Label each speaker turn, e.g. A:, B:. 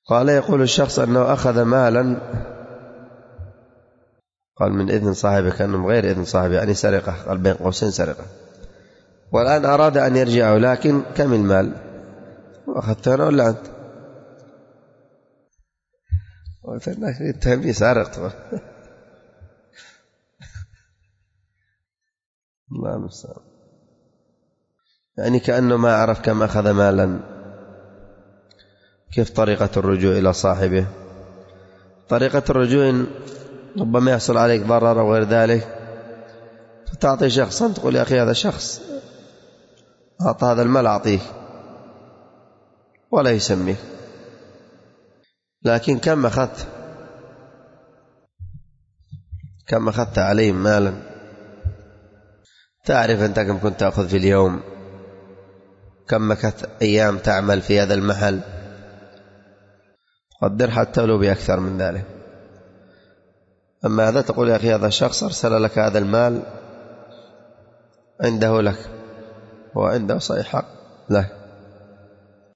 A: قال يقول الشخص أنه أخذ مالا، قال من إذن صاحبه، كأنه من غير إذن صاحبه، يعني سرقة، قال بين قوسين سرقة، والآن أراد أن يرجعه، لكن كم المال؟ أخذته أنا ولا أنت؟ قلت لك يتهمني سارق. الله المستعان. يعني كأنه ما عرف كم أخذ مالا. كيف طريقة الرجوع إلى صاحبه؟ طريقة الرجوع ربما يحصل عليك ضرر أو غير ذلك، فتعطي شخصا تقول يا أخي هذا شخص أعطى هذا المال أعطيه، ولا يسميه. لكن كم أخذت عليه مالا؟ تعرف أنت كم كنت تأخذ في اليوم، كم مكثت أيام تعمل في هذا المحل، قدر حتى لو بأكثر من ذلك. أما هذا تقول يا أخي هذا شخص أرسل لك هذا المال، عنده لك، وعنده صحيح حق له.